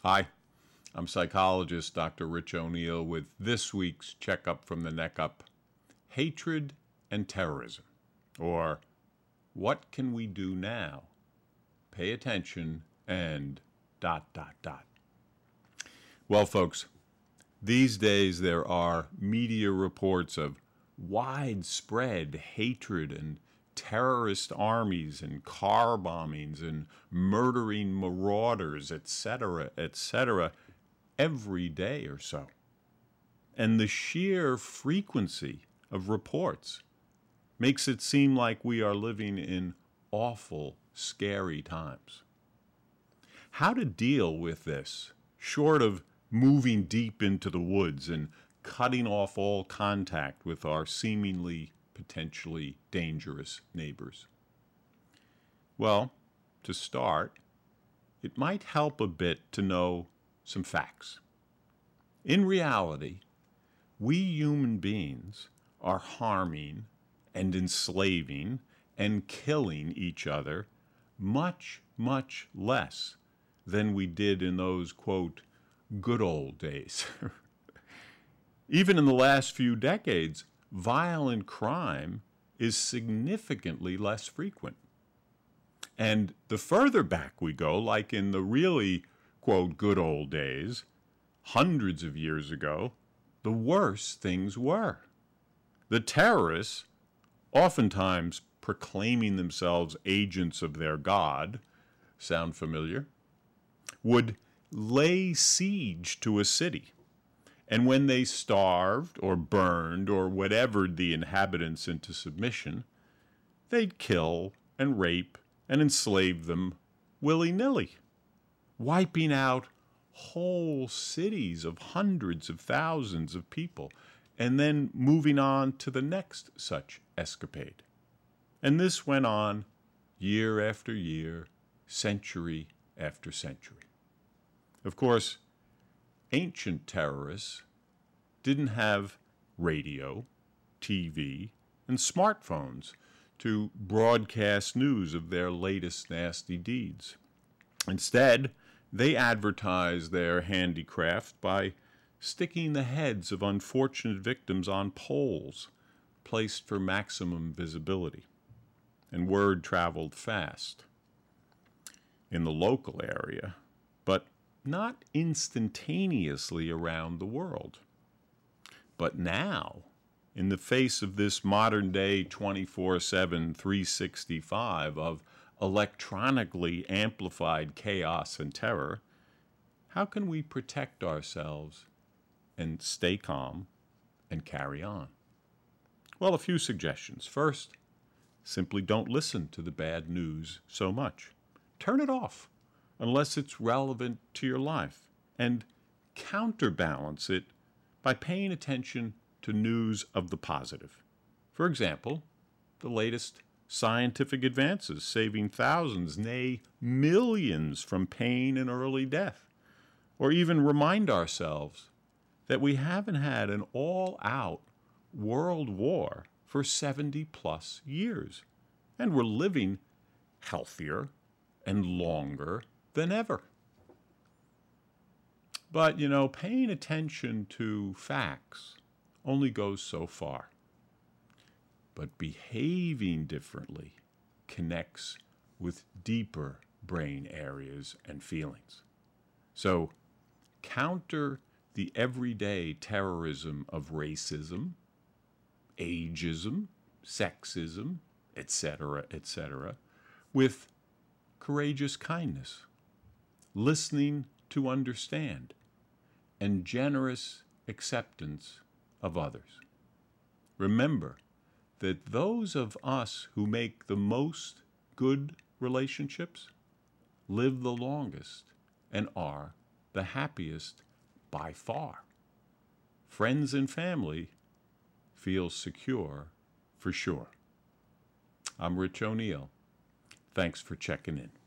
Hi, I'm psychologist Dr. Rich O'Neill with this week's Checkup from the Neck Up: Hatred and Terrorism, or What Can We Do Now? Pay attention and ... Well, folks, these days there are media reports of widespread hatred and terrorist armies and car bombings and murdering marauders, etc., every day or so. And the sheer frequency of reports makes it seem like we are living in awful, scary times. How to deal with this, short of moving deep into the woods and cutting off all contact with our seemingly potentially dangerous neighbors? Well, to start, it might help a bit to know some facts. In reality, we human beings are harming and enslaving and killing each other much, much less than we did in those, quote, good old days. Even in the last few decades, violent crime is significantly less frequent. And the further back we go, like in the really, quote, good old days, hundreds of years ago, the worse things were. The terrorists, oftentimes proclaiming themselves agents of their God, sound familiar, would lay siege to a city. And when they starved or burned or whatevered the inhabitants into submission, they'd kill and rape and enslave them willy-nilly, wiping out whole cities of hundreds of thousands of people, and then moving on to the next such escapade. And this went on year after year, century after century. Of course, ancient terrorists didn't have radio, TV, and smartphones to broadcast news of their latest nasty deeds. Instead, they advertised their handicraft by sticking the heads of unfortunate victims on poles placed for maximum visibility. And word traveled fast in the local area, but not instantaneously around the world. But now, in the face of this modern-day 24/7, 365 of electronically amplified chaos and terror, how can we protect ourselves and stay calm and carry on? Well, a few suggestions. First, simply don't listen to the bad news so much. Turn it off unless it's relevant to your life, and counterbalance it by paying attention to news of the positive. For example, the latest scientific advances saving thousands, nay, millions from pain and early death. Or even remind ourselves that we haven't had an all-out world war for 70-plus years, and we're living healthier and longer than ever. But, paying attention to facts only goes so far. But behaving differently connects with deeper brain areas and feelings. So, counter the everyday terrorism of racism, ageism, sexism, etc., with courageous kindness, listening to understand, and generous acceptance of others. Remember that those of us who make the most good relationships live the longest and are the happiest by far. Friends and family feel secure for sure. I'm Rich O'Neill. Thanks for checking in.